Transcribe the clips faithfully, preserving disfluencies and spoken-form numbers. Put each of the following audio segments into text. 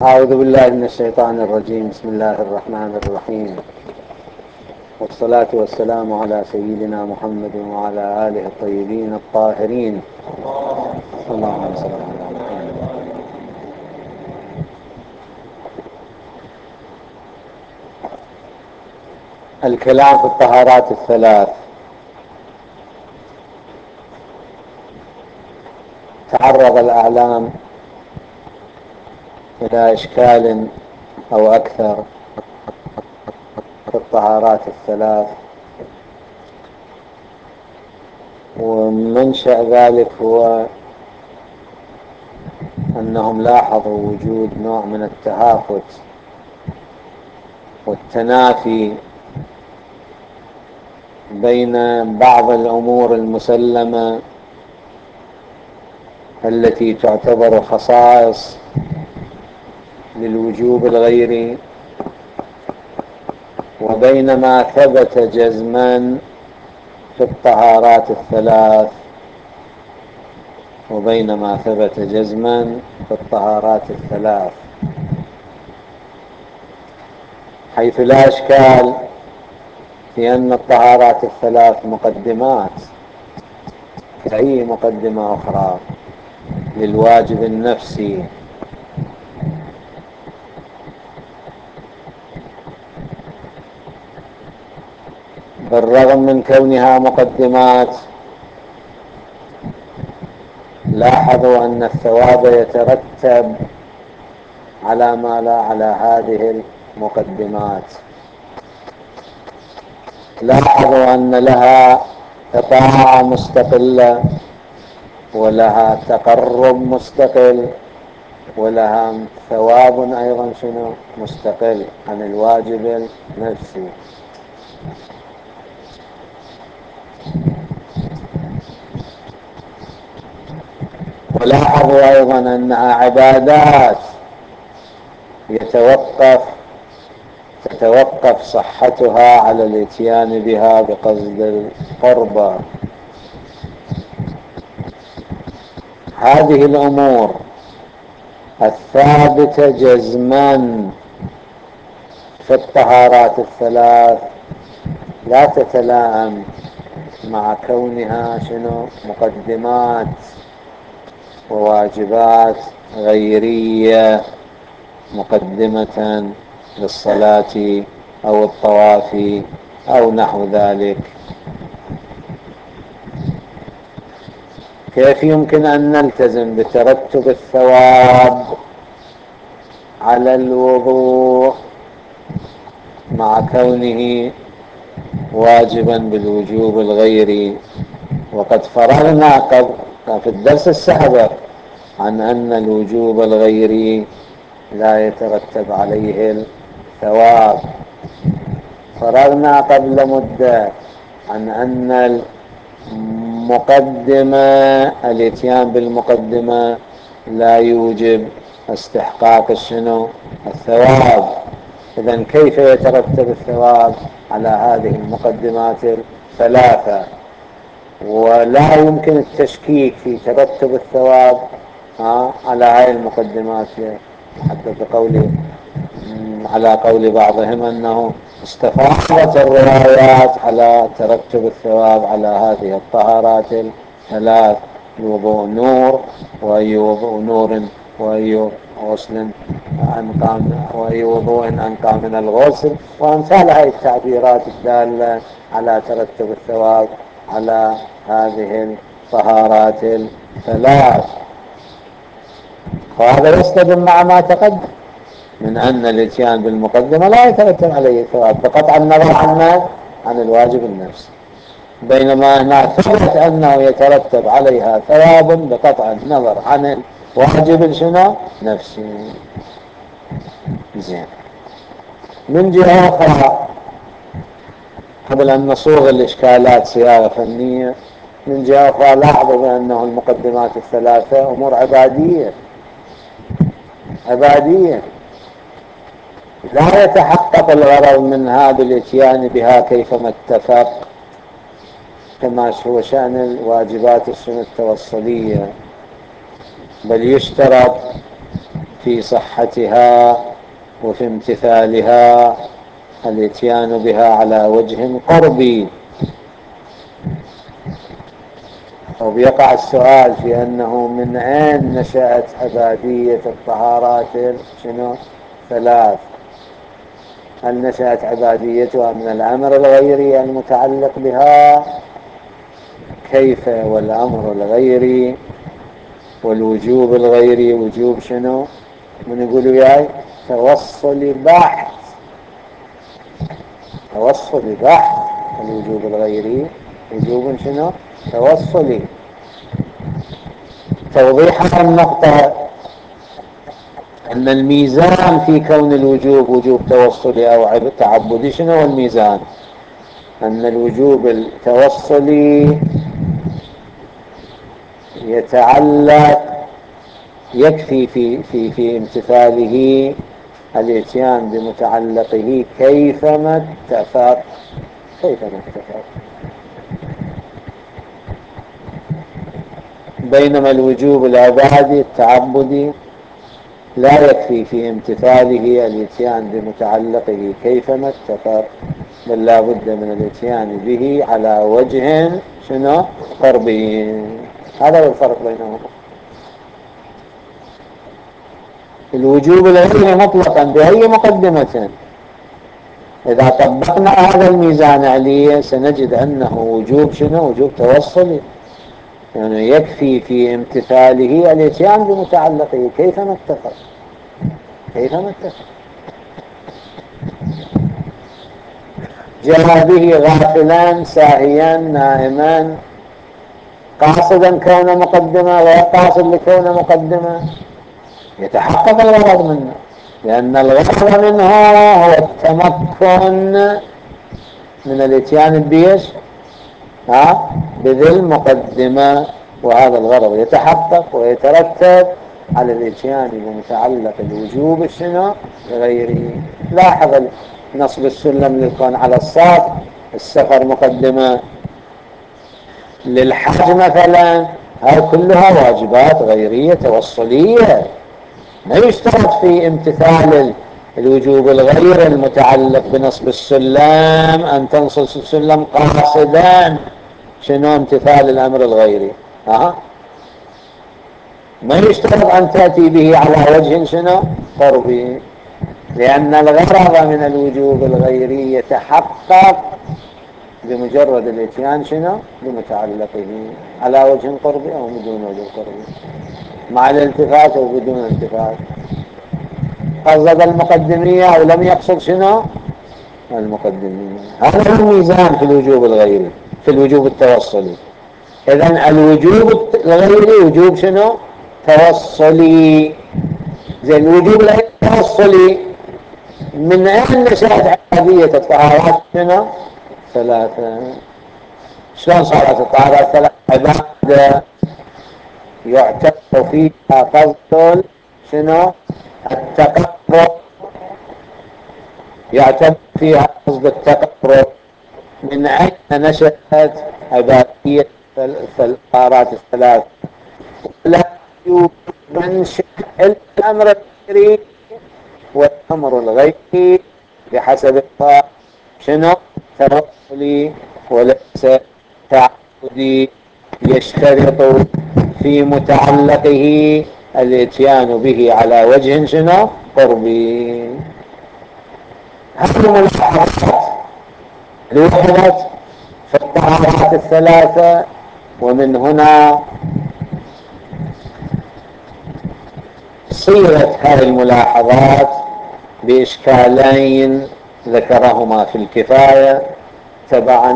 أعوذ بالله من الشيطان الرجيم. بسم الله الرحمن الرحيم، والصلاة والسلام على سيدنا محمد وعلى آله الطيبين الطاهرين. اللهم صل على محمد. الكلام في الطهارات الثلاث. تعرض الأعلام إلى إشكال أو أكثر في الطهارات الثلاث، ومنشأ ذلك هو أنهم لاحظوا وجود نوع من التهافت والتنافي بين بعض الأمور المسلمة التي تعتبر خصائص للوجوب الغيري، وبين ما ثبت جزما في الطهارات الثلاث وبين ما ثبت جزما في الطهارات الثلاث حيث لا إشكال في أن الطهارات الثلاث مقدمات كأي مقدمة أخرى للواجب النفسي، بالرغم من كونها مقدمات لاحظوا أن الثواب يترتب على ما لا على هذه المقدمات. لاحظوا أن لها طاعة مستقلة، ولها تقرب مستقل، ولها ثواب أيضا شنو مستقل عن الواجب النفسي. ولاحظوا أيضا أنها عبادات يتوقف تتوقف صحتها على الاتيان بها بقصد القربى. هذه الأمور الثابتة جزما في الطهارات الثلاث لا تتلائم مع كونها شنو مقدمات وواجبات غيرية مقدمة للصلاة أو الطواف أو نحو ذلك. كيف يمكن أن نلتزم بترتب الثواب على الوضوء مع كونه واجبا بالوجوب الغيري، وقد فرغنا قبل في الدرس السابق عن أن الوجوب الغيري لا يترتب عليه الثواب. فرغنا قبل مدة عن أن المقدمة الاتيان بالمقدمة لا يوجب استحقاق الشنو الثواب. إذن كيف يترتب الثواب على هذه المقدمات الثلاثة؟ ولا يمكن التشكيك في ترتب الثواب على هذه المقدمات، حتى بقول على قول بعضهم أنه استفاضت الروايات على ترتب الثواب على هذه الطهارات الثلاث: الوضوء نور، وأي وضوء نور، وأي غسل أنقى، وأي وضوء أنقى من الغسل، وأمثال هذه التعبيرات الدالة على ترتب الثواب على هذه الطهارات الثلاث. وهذا يصطدم مع ما تقدم من أن الاتيان بالمقدمة لا يترتب عليه ثواب بقطع النظر عن عن الواجب النفسي، بينما هنا ثبت أنه يترتب عليها ثواب بقطع النظر عن الواجب شنو نفسي. زين. من جهة أخرى، قبل أن نصوغ الإشكالات صياغة فنية، من جهة أخرى لاحظوا بأنه المقدمات الثلاثة أمور عبادية عبادية لا يتحقق الغرض منها بالاتيان بها كيفما اتفق، كما هو شأن الواجبات السنة التوصلية، بل يشترط في صحتها وفي امتثالها الاتيان بها على وجه قربي. وبيقع السؤال في أنه من أين نشأت عبادية الطهارات شنو ثلاث؟ هل نشأت عباديتها من الأمر الغيري المتعلق بها كيف، والأمر الغيري والوجوب الغيري وجوب شنو؟ من يقول وياي توصلي بحث، توصلي بحث. الوجوب الغيري وجوب شنو؟ توصلي. توضيح النقطة أن الميزان في كون الوجوب وجوب توصلي أو تعبدي شنو هو الميزان؟ أن الوجوب التوصلي يتعلق، يكفي في في في امتثاله الاتيان بمتعلقه كيفما اتفق، كيفما اتفق. بينما الوجوب العبادي التعبدي لا يكفي في امتثاله الاتيان بمتعلقه كيفما اتفق، بل لا بد من الاتيان به على وجه شنو قربي. هذا هو الفرق بينهما. الوجوب العلمي مطلقا بأي مقدمة إذا طبقنا هذا الميزان عليه سنجد أنه وجوب شنو؟ وجوب توصلي، يعني يكفي في امتثاله الاتيان بمتعلقه كيفما اتفق، كيفما اتفق. جاء به غافلا ساهيا نائما قاصدا كون مقدمة غير قاصد لكون مقدمة، يتحقق الغرض منه، لأن الغرض منه هو التمكن من الاتيان بيش ها بذي المقدمة، وهذا الغرض يتحقق ويترتب على الاتيان بمتعلق الوجوب شنو غيره. لاحظ نصب السلم للكون على الصاف، السفر مقدمة، للحج مثلا، هاي كلها واجبات غيرية توصلية. ما يشترط في امتثال الوجوب الغير المتعلق بنصب السلم أن تنصب السلم قاصدا شنو امتثال الأمر الغيري. أه؟ ما يشترط أن تأتي به على وجه شنو قربي، لأن الغرض من الوجوب الغيري يتحقق بمجرد الاتيان شنو بمتعلقه على وجه قربي أو بدون وجه قربي، مع الالتفات أو بدون التفات، قصد المقدمية أو لم يقصد شنو المقدمية. هذا هو الميزان في الوجوب الغيري، في الوجوب التوصلي. إذن الوجوب الغيري وجوب شنو توصلي. زي الوجوب الغيري التوصلي من أين نشأت عبادية الطهارات شنو ثلاثة؟ شلون صارت الطهارات ثلاثة؟ عبادة يعتبر فيها قصد شنو التقرب، يعتبر فيها قصد التقرب. من أين نشأت عبادية الطهارات الثلاث؟ لا يوجد منشأ إلا الأمر الغيري، والأمر الغيري بحسب شنو توصلي وليس تعبدي، يشترط في متعلقه الاتيان به على وجه شنو قربي. هذه ملاحظات لوحدت في الطهارات الثلاثة، ومن هنا صيغت هذه الملاحظات بإشكالين ذكرهما في الكفاية تبعا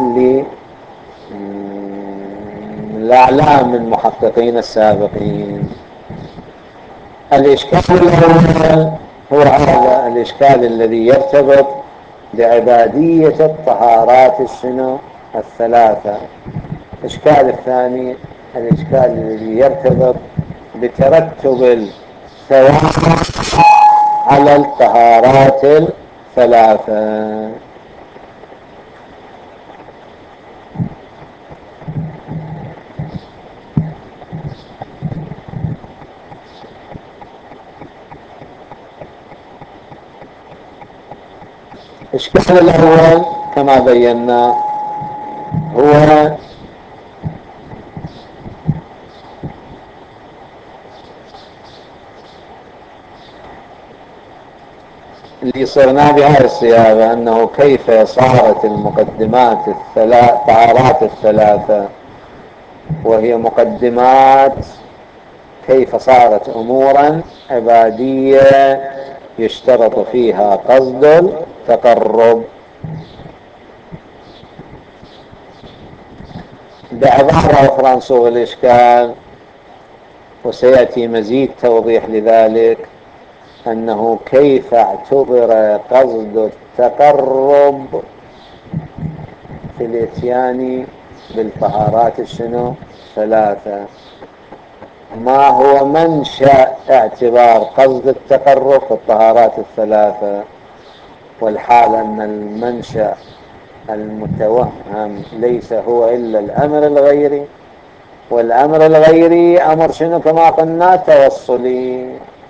للأعلام المحققين السابقين. الإشكال الأول هو هذا الإشكال الذي يرتبط بعبادية الطهارات الشنو الثلاثة. الإشكال الثاني الإشكال الذي يرتبط بترتب الثواب على الطهارات الثلاثة. الإشكال الأول كما بينا هو اللي صرنا بهذه الصياغة، أنه كيف صارت المقدمات الثلاث طهارات الثلاثة وهي مقدمات، كيف صارت أمورا عبادية يشترط فيها قصد التقرب. بعبارة أخرى نصوغ الإشكال، وسيأتي مزيد توضيح لذلك، أنه كيف اعتبر قصد التقرب في الإتيان بالطهارات الشنو ثلاثة. ما هو منشأ اعتبار قصد التقرب في الطهارات الثلاثة، والحال أن المنشأ المتوهم ليس هو إلا الأمر الغيري، والأمر الغيري أمر شنو كما قلنا توصلي.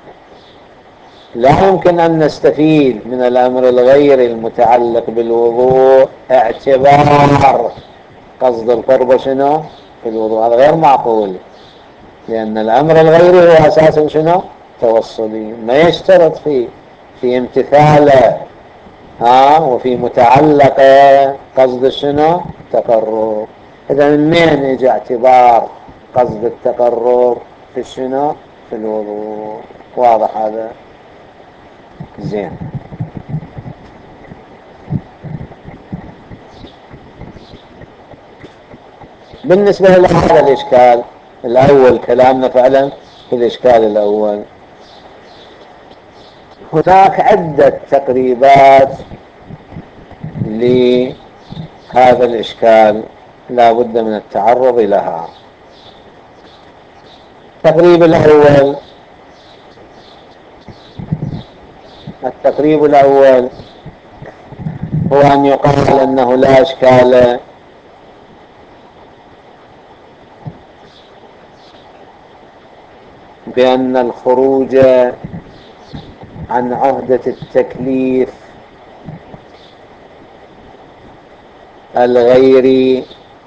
لا يمكن أن نستفيد من الأمر الغيري المتعلق بالوضوء اعتبار قصد القرب شنو في الوضوء، هذا غير معقول، لأن الأمر الغيري هو أساسا شنو توصلي، ما يشترط فيه في امتثاله ها وفي متعلقه قصد شنو تقرب. إذا منين يجي اعتبار قصد التقرب في الشنو في الوضوء؟ واضح هذا؟ زين. بالنسبة لهذا الإشكال الأول، كلامنا فعلا في الإشكال الأول، هناك عدة تقريبات لهذا الإشكال لا بد من التعرض لها. التقريب الأول التقريب الأول هو أن يقال أنه لا إشكال بأن الخروج عن عهدة التكليف الغيري،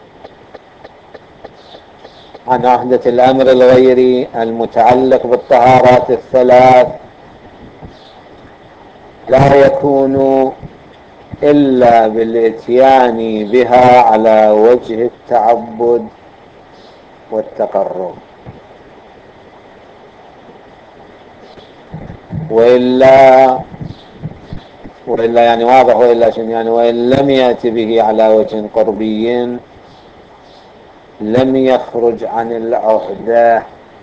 عن عهدة الأمر الغيري المتعلق بالطهارات الثلاث، لا يكون إلا بالإتيان بها على وجه التعبد والتقرب، وإلا وإلا يعني واضح، وإلا شنو يعني؟ وإن لم يأتي به على وجه قربي لم يخرج عن العهدة،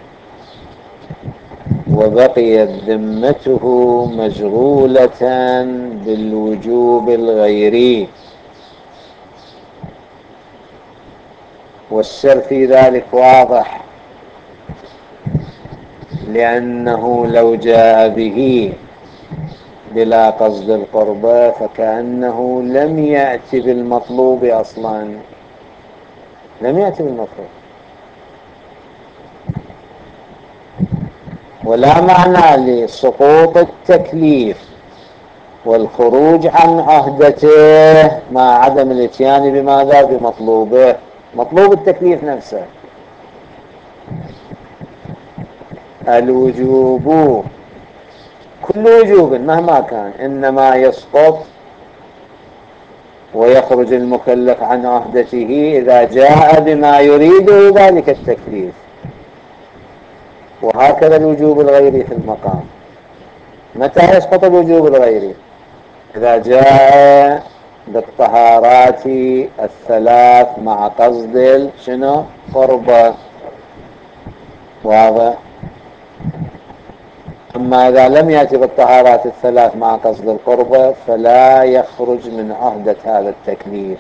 وبقيت ذمته مشغولة بالوجوب الغيري. والسر في ذلك واضح، لأنه لو جاء به بلا قصد القربى فكأنه لم يأتي بالمطلوب أصلا، لم يأتي بالمطلوب، ولا معنى لسقوط التكليف والخروج عن عهدته مع عدم الاتيان بماذا بمطلوبه، مطلوب التكليف نفسه. الوجوب كل وجوب مهما كان إنما يسقط ويخرج المكلف عن عهدته إذا جاء بما يريد ذلك التكليف، وهكذا الوجوب الغيري في المقام. متى يسقط الوجوب الغيري؟ إذا جاء بالطهارات الثلاث مع قصد شنو قربة. واضح؟ أما إذا لم يأتي بالطهارات الثلاث مع قصد القربة فلا يخرج من عهدة هذا التكليف.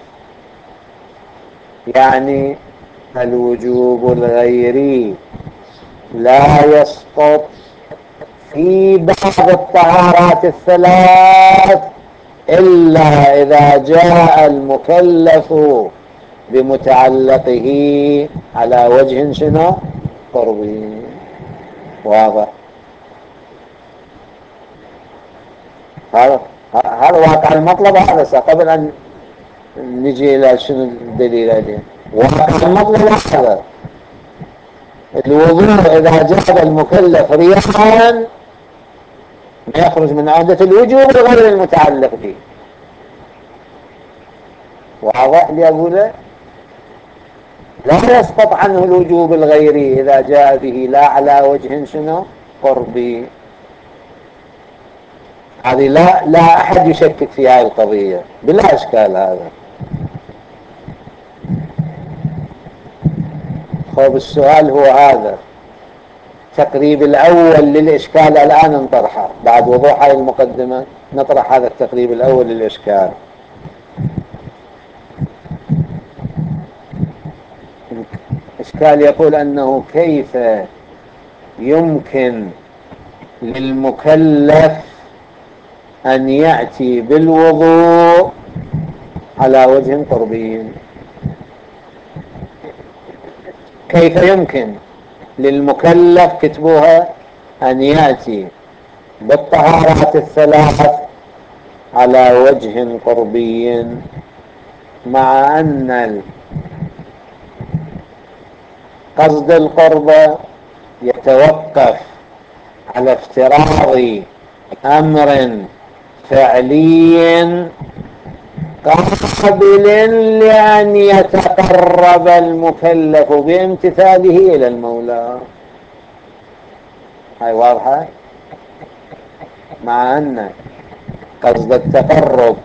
يعني الوجوب الغيري لا يسقط في بعض الطهارات الثلاث إلا إذا جاء المكلف بمتعلقه على وجه شنو قربي. واضح؟ هذا هذا واقع المطلب هذا قبل أن نجي إلى شنو الدليل عليه. واقع المطلب هذا الوضوء إذا جاب المكلف رياء ما يخرج من عهدة الوجوب غير المتعلق به. واضح لي أقوله؟ لا يسقط عنه الوجوب الغيري إذا جاء به لا على وجه شنو قربي. هذه لا لا أحد يشكك في هذه القضية بلا إشكال. هذا خب السؤال هو هذا التقريب الأول للإشكال الآن نطرحه بعد وضوح هذه المقدمة. نطرح هذا التقريب الأول للإشكال. إشكال يقول أنه كيف يمكن للمكلف أن يأتي بالوضوء على وجه قربي. كيف يمكن للمكلف كتبوها أن يأتي بالطهارات الثلاث على وجه قربي مع أن قصد القرب يتوقف على افتراض أمر فعلي قابل لأن يتقرب المكلف بامتثاله إلى المولى. هاي واضحة. مع أن قصد التقرب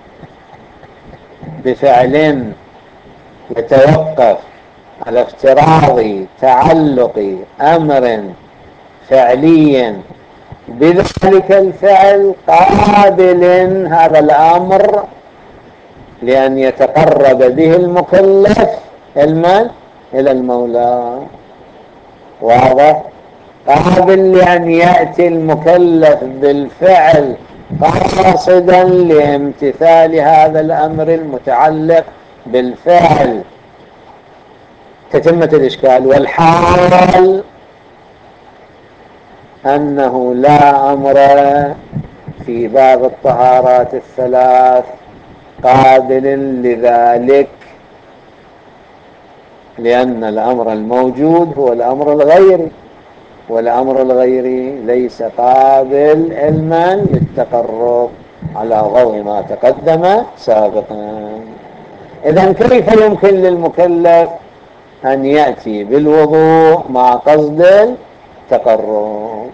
بفعل يتوقف على افتراض تعلق أمر فعلي بذلك الفعل قابل هذا الأمر لأن يتقرب به المكلف المن إلى المولى. واضح. قابل لأن يأتي المكلف بالفعل قاصدا لامتثال هذا الأمر المتعلق بالفعل. تتمة الإشكال. والحال أنه لا أمر في باب الطهارات الثلاث قابل لذلك لأن الأمر الموجود هو الأمر الغيري والأمر الغيري ليس قابل علما للتقرب على ضوء ما تقدم سابقا. إذن كيف يمكن للمكلف أن يأتي بالوضوء مع قصد التقرب؟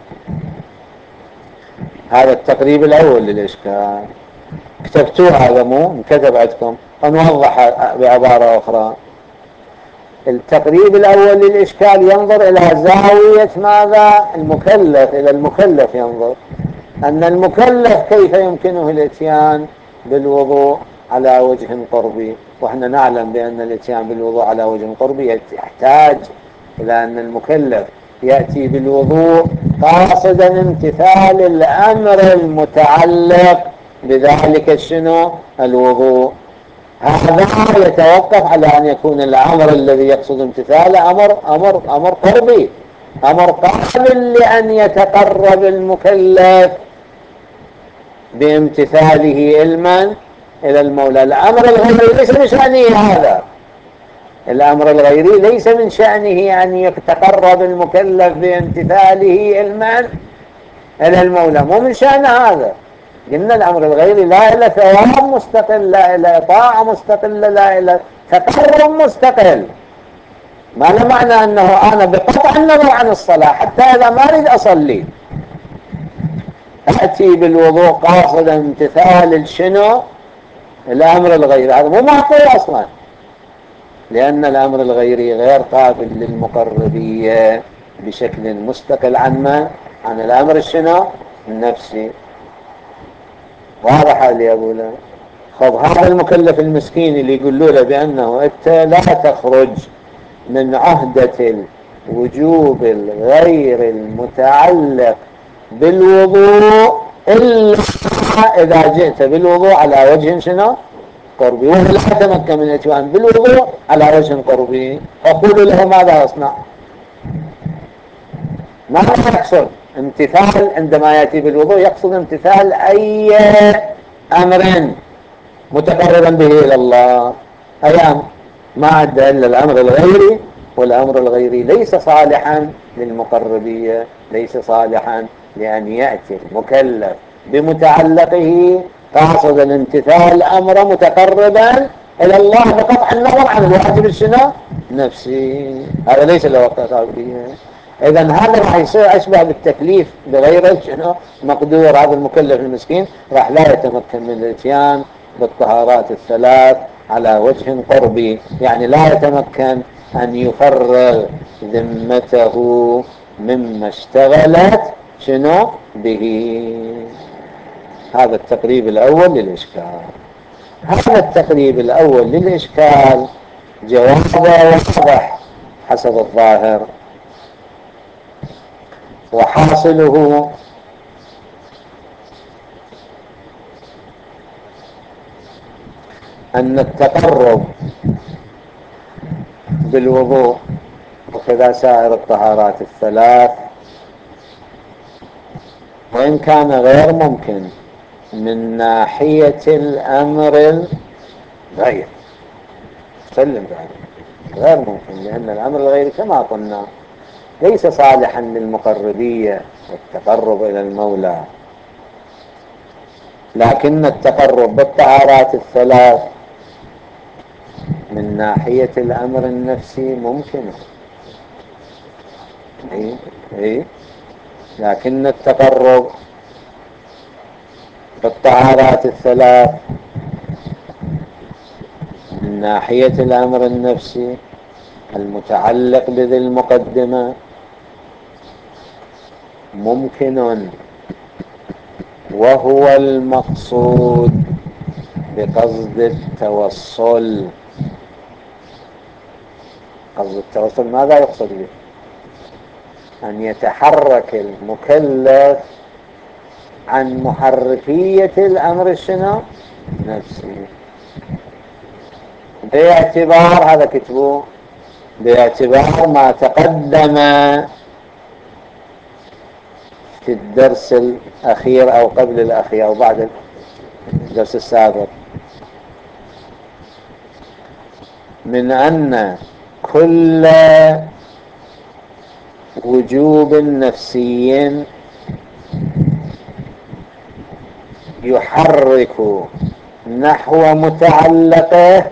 هذا التقريب الأول للإشكال. كتبتوه هذا مو انكتب عندكم. نوضح بعبارة أخرى. التقريب الأول للإشكال ينظر إلى زاوية ماذا؟ المكلف. إلى المكلف ينظر أن المكلف كيف يمكنه الاتيان بالوضوء على وجه قربي. وإحنا نعلم بأن الاتيان بالوضوء على وجه قربي يحتاج إلى أن المكلف يأتي بالوضوء قاصدا امتثال الأمر المتعلق بذلك الشنو الوضوء. هذا يتوقف على أن يكون الأمر الذي يقصد امتثاله أمر أمر أمر قربي، أمر قابل لأن يتقرب المكلف بامتثاله علما إلى المولى. الأمر الغيري ليس من شأنه هذا. الأمر الغيري ليس من شأنه أن يتقرب المكلف بامتثاله علما إلى المولى، مو من شأن هذا. قلنا الأمر الغيري لا إلى ثواب مستقل، لا إلى طاعة مستقلة، لا إلى تقرب مستقل. ما له معنى أنه أنا بقطع النظر عن الصلاة حتى إذا ما أريد أصلي أتي بالوضوء قاصدا امتثال الشنو الأمر الغيري. هذا مو معقول أصلا، لأن الأمر الغيري غير قابل للمقربية بشكل مستقل عن ما عن الأمر الشنو النفسي. واضح اللي أقوله. خب هذا المكلف المسكين اللي يقولوا له بأنه أنت لا تخرج من عهدة الوجوب الغير المتعلق بالوضوء إلا إذا جئت بالوضوء على وجه شنو قربي، وهو لا يتمكن من الاتيان بالوضوء على وجه قربي، فقولوا له ماذا يصنع؟ ماذا يحصل؟ امتثال عندما يأتي بالوضوء يقصد امتثال أي أمر متقربا به إلى الله، أي أمر، ما عدا إلا الأمر الغيري، والأمر الغيري ليس صالحا للمقربية، ليس صالحا لأن يأتي المكلف بمتعلقه قاصد الامتثال أمر متقربا إلى الله بقطع النظر عن الواجب الشنو نفسي، هذا ليس له قضية. إذا هذا راح يصير أشبه بالتكليف بغير شنو مقدور. هذا المكلف المسكين راح لا يتمكن من الاتيان بالطهارات الثلاث على وجه قربي، يعني لا يتمكن أن يفرغ ذمته مما اشتغلت شنو به. هذا التقريب الأول للإشكال. هذا التقريب الأول للإشكال جوابه واضح حسب الظاهر، وحاصله أن التقرب بالوضوء وكذا سائر الطهارات الثلاث وإن كان غير ممكن من ناحية الأمر الغير، سلم ذلك غير ممكن، لأن الأمر الغير كما قلنا ليس صالحا للمقربية والتقرب إلى المولى، لكن التقرب بالطهارات الثلاث من ناحية الأمر النفسي ممكن. إيه إيه لكن التقرب بالطهارات الثلاث من ناحية الأمر النفسي المتعلق بذي المقدمة ممكن، وهو المقصود بقصد التوصل. قصد التوصل ماذا يقصد به؟ أن يتحرك المكلف عن محركية الأمر الشنو نفسي، باعتبار هذا كتبوه باعتبار ما تقدم في الدرس الأخير أو قبل الأخير أو بعد الدرس السابق، من أن كل وجوب نفسي يحرك نحو متعلقه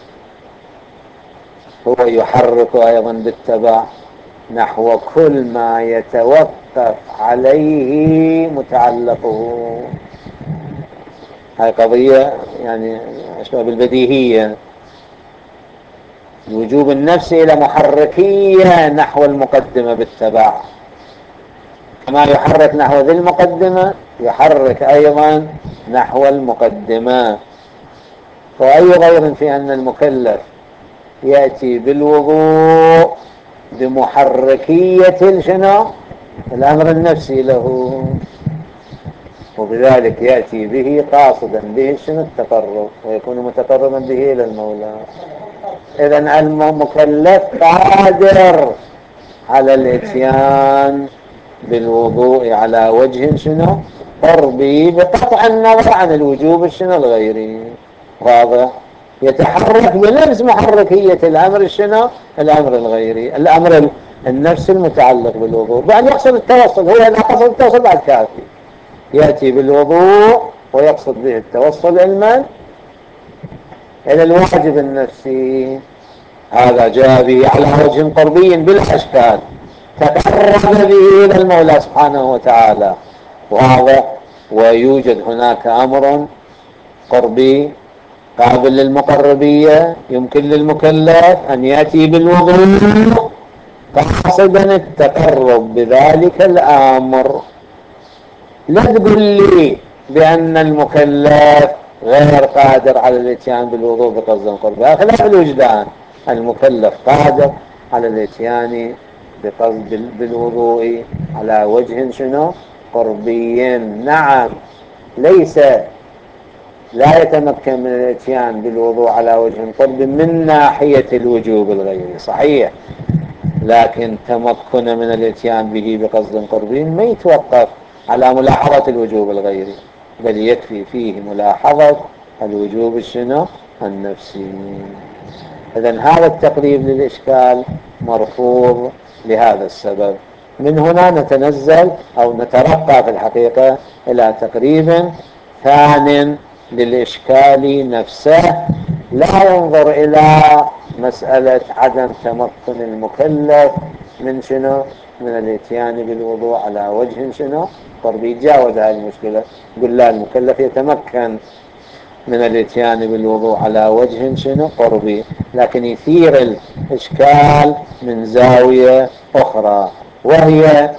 هو يحرك أيضا بالتبع نحو كل ما يتوقف عليه متعلقه. هاي قضية يعني أشبه بالبديهية، الوجوب النفسي إلى محركية نحو المقدمة بالتبع، كما يحرك نحو ذي المقدمة يحرك أيضا نحو المقدمة. فأي غير في أن المكلف يأتي بالوضوء بمحركية شنو الأمر النفسي له، وبذلك يأتي به قاصدا به شنو التقرب، ويكون متقربا به إلى المولى. إذن المكلف قادر على الاتيان بالوضوء على وجه شنو قربي بقطع النظر عن الوجوب الشنو الغيري، واضح؟ يتحرك بنفس محركية الأمر الشنو الأمر الغيري، الأمر النفس المتعلق بالوضوء، بأن يقصد التوصل. هو إذا قصد التوصل بعد كافي، يأتي بالوضوء ويقصد به التوصل علما إلى الواجب النفسي، هذا جاء به على وجه قربي بلا إشكال، تقرب به إلى المولى سبحانه وتعالى، وهذا ويوجد هناك أمر قربي قابل للمقربية يمكن للمكلف أن يأتي بالوضوء قاصدا التقرب بذلك الأمر. لا تقول لي بأن المكلف غير قادر على الاتيان بالوضوء بقصد قربي، خلاف الوجدان، المكلف قادر على الاتيان بقصد بالوضوء على وجه شنو قربي، نعم، ليس لا يتمكن من الاتيان بالوضوء على وجه قربي من ناحية الوجوب الغيري، صحيح، لكن تمكن من الاتيان به بقصد قربي ما يتوقف على ملاحظة الوجوب الغيري، بل يكفي فيه ملاحظة الوجوب الشنو النفسي. إذن هذا التقريب للإشكال مرفوض لهذا السبب. من هنا نتنزل أو نترقى في الحقيقة إلى تقريب ثان للإشكال نفسه، لا ينظر إلى مسألة عدم تمكن المكلف من شنو من الاتيان بالوضوء على وجه شنو قربي، يتجاوز هذه المشكلة. قل لا، المكلف يتمكن من الاتيان بالوضوء على وجه شنو قربي، لكن يثير الإشكال من زاوية أخرى، وهي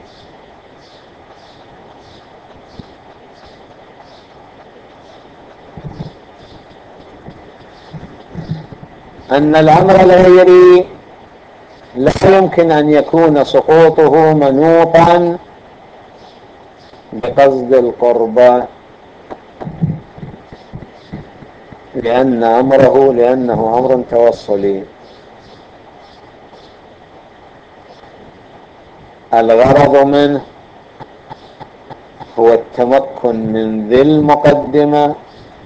أن الأمر الغيري لا يمكن أن يكون سقوطه منوطا بقصد القربة، لأن أمره لأنه أمر توصلي. الغرض منه هو التمكن من ذي المقدمة،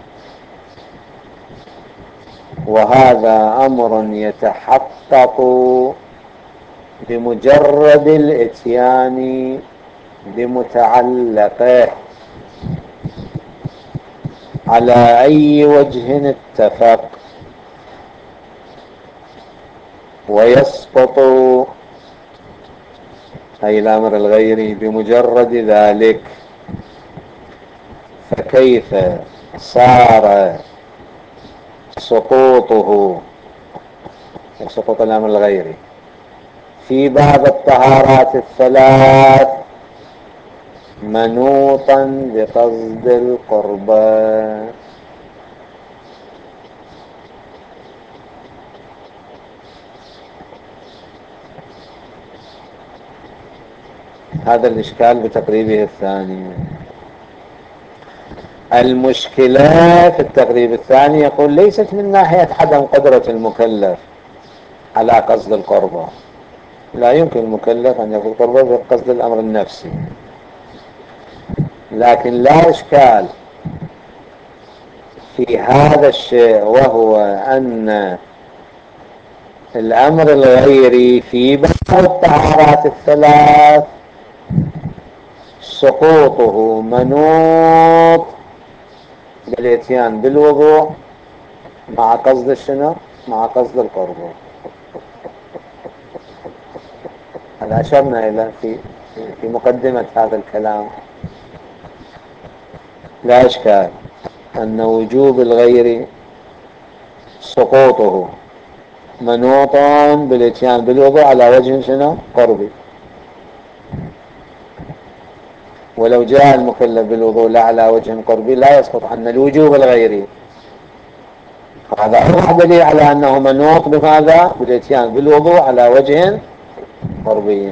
وهذا أمر يتحقق بمجرد الاتيان بمتعلقه على أي وجه اتفق، ويسقط أي الأمر الغيري بمجرد ذلك. فكيف صار سقوطه سقوط الأمر الغيري في باب الطهارات الثلاث منوطا بقصد القربى؟ هذا الإشكال بتقريبه الثاني. المشكلة في التقريب الثاني يقول ليست من ناحية عدم قدرة المكلف على قصد القربى، لا يمكن المكلف أن يقول قربى بقصد الأمر النفسي، لكن لا إشكال في هذا الشيء، وهو أن الأمر الغيري في بعض الطهارات الثلاث سقوطه منوط بالاتيان بالوضوء مع قصد الشنو مع قصد القرب. هذا أشرنا إلى في في مقدمة هذا الكلام. لا إشكال أن وجوب الغير سقوطه منوط بالاتيان بالوضوء على وجه شنو قربي، ولو جاء المكلف بالوضوء لا على وجه قربي لا يسقط عن الوجوب الغيري. هذا أوضح دليل على أنه منوط بماذا؟ بالاتيان بالوضوء على وجه قربي.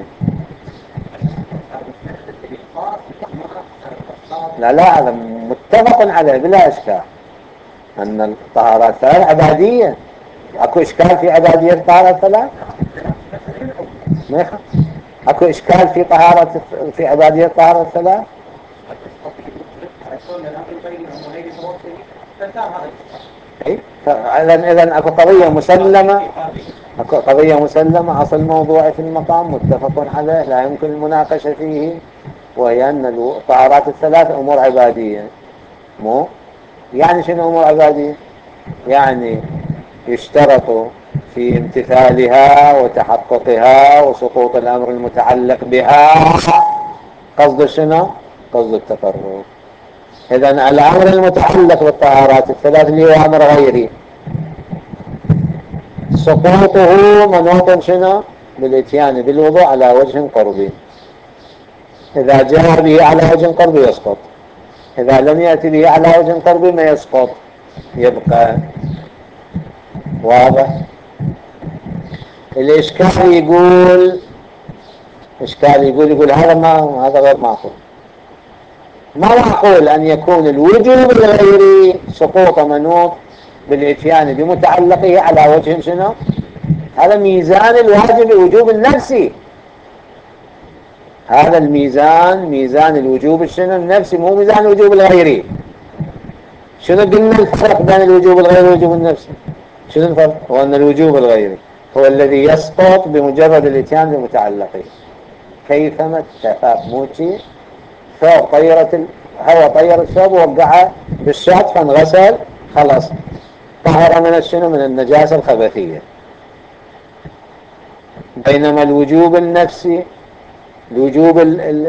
لا لا، هذا متفق عليه بلا إشكال أن الطهارات الثلاث عبادية. أكو إشكال في عبادية الطهارات الثلاث؟ ما يخ... أكو إشكال في طهارة في عبادية الطهارة الثلاث؟ إذن إذن أكو قضية مسلمة، أكو قضية مسلمة، أصل موضوع في المقام متفق عليه لا يمكن المناقشة فيه، وهي أن الطهارات الثلاث أمور عبادية. مو يعني شنو أمور عبادية؟ يعني يشترط في امتثالها وتحققها وسقوط الأمر المتعلق بها قصد شنو؟ قصد التقرب. إذن الأمر المتعلق بالطهارات الثلاث اللي هو أمر غيري سقوطه منوط شنو؟ بالاتيان بالوضوء على وجه قربي. إذا جاء به على وجه قربي يسقط، إذا لم يأتي به على وجه قربي ما يسقط، يبقى. واضح؟ الإشكال يقول إشكال يقول يقول هذا ما هذا غير معقول. ما معقول أن يكون الوجوب الغيري سقوط منوط بالإتيان بمتعلقه على وجه شنو هذا ميزان الواجب الوجوب النفسي. هذا الميزان ميزان الوجوب الشنو النفسي، مو ميزان الوجوب الغيري. شنو قلنا الفرق بين الوجوب الغيري والوجوب النفسي؟ شنو الفرق؟ هو أن الوجوب الغيري هو الذي يسقط بمجرد الاتيان بمتعلقه، كيفما اتفق. موتي ثوب طيرت الهواء، طير الثوب ووقعه بالشط فانغسل، خلاص طهر من الشنو من النجاسة الخبثية. بينما الوجوب النفسي، الوجوب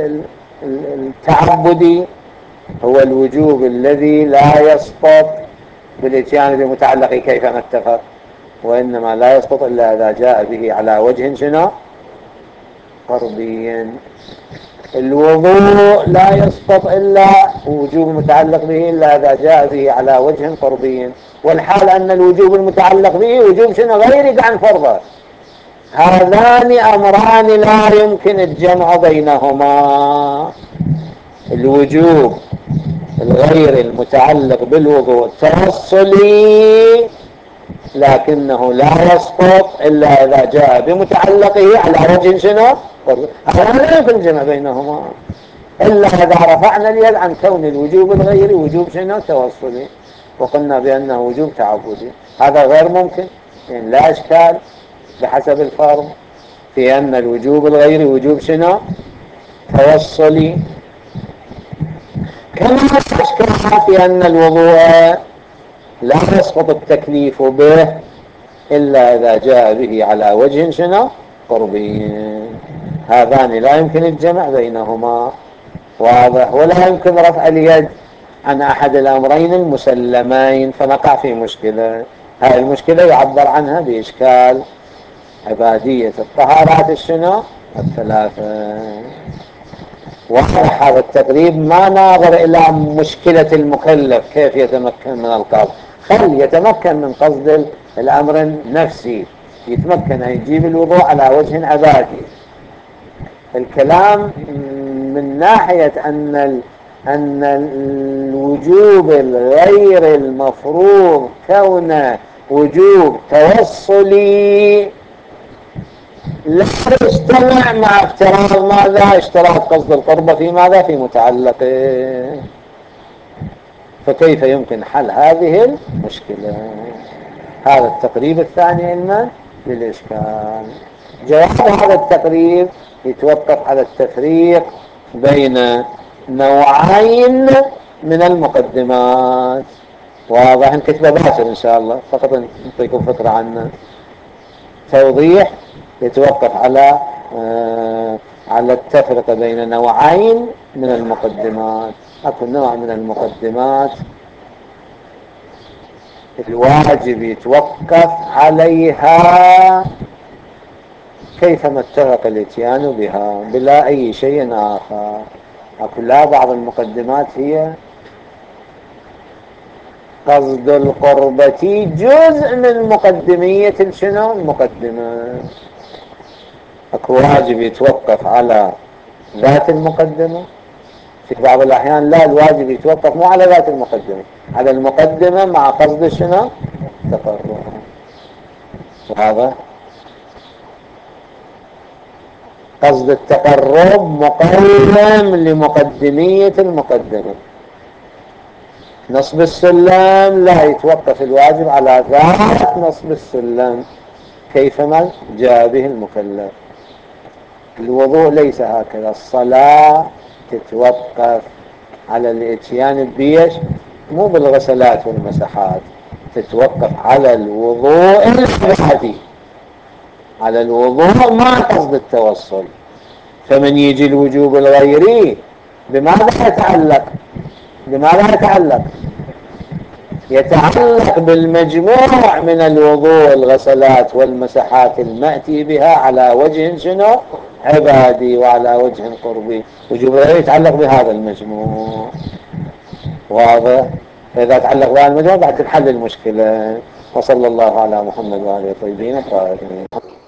التعبدي، هو الوجوب الذي لا يسقط بالاتيان بمتعلقه كيفما اتفق، وإنما لا يسقط إلا إذا جاء به على وجه شنو قربي. الوضوء لا يسقط إلا وجوب متعلق به إلا إذا جاء به على وجه قربي، والحال أن الوجوب المتعلق به وجوب شنو غير يقع عن فرضه. هذان أمران لا يمكن الجمع بينهما. الوجوب الغير المتعلق بالوضوء توصلي، لكنه لا يسقط إلا إذا جاء بمتعلقه على وجه شنو هذا لا يمكن الجمع بينهما إلا إذا رفعنا اليد عن كون الوجوب الغيري وجوب شنو توصلي، وقلنا بأنه وجوب تعبدي. هذا غير ممكن، يعني لا إشكال بحسب الفرض في أن الوجوب الغيري وجوب شنو توصلي، كما لا إشكال في أن الوضوء لا يسقط التكليف به إلا إذا جاء به على وجه شنو قربي. هذان لا يمكن الجمع بينهما، واضح؟ ولا يمكن رفع اليد عن أحد الأمرين المسلمين، فنقع في مشكلة. هذه المشكلة يعبر عنها بإشكال عبادية الطهارات الشنو الثلاثة. واضح هذا التقريب، ما ناظر إلى مشكلة المكلف كيف يتمكن من القصد، خل يتمكن من قصد الأمر النفسي، يتمكن أن يجيب الوضوء على وجه عبادي. الكلام من ناحية أن أن الوجوب الغير المفروض كونه وجوب توصلي لا يجتمع مع افتراض ماذا؟ اشتراط قصد القربة في ماذا؟ في متعلقه. فكيف يمكن حل هذه المشكلة؟ هذا التقريب الثاني علما للإشكال. جواب هذا التقريب يتوقف على التفريق بين نوعين من المقدمات. واضح؟ نكتبه باكر إن شاء الله، فقط نعطيكم فكرة عنه. توضيح يتوقف على آه على التفرقة بين نوعين من المقدمات. أكو نوع من المقدمات الواجب يتوقف عليها كيفما اتفق الاتيان بها بلا أي شيء آخر. أكو لا بعض المقدمات هي قصد القربة جزء من مقدمية شنو المقدمة. أكو واجب يتوقف على ذات المقدمة، في بعض الأحيان لا، الواجب يتوقف مو على ذات المقدمة، على المقدمة مع قصد شنو تقرب. وهذا قصد التقرب مقوم لمقدمية المقدمة. نصب السلم لا يتوقف الواجب على ذات نصب السلم كيفما جاء به المكلف. الوضوء ليس هكذا، الصلاة تتوقف على الاتيان بيش مو بالغسلات والمسحات، تتوقف على الوضوء العادي، على الوضوء ما قصد التوصل. فمن يجي الوجوب الغيري بماذا يتعلق؟ بماذا يتعلق؟ يتعلق بالمجموع من الوضوء الغسلات والمسحات المأتي بها على وجه شنو عبادي وعلى وجه قربي. وجوب الغيري يتعلق بهذا المجموع. واضح؟ فإذا تعلق بهذا المجموع بعد تنحل المشكلة. وصلى الله على محمد وآله الطيبين الطاهرين.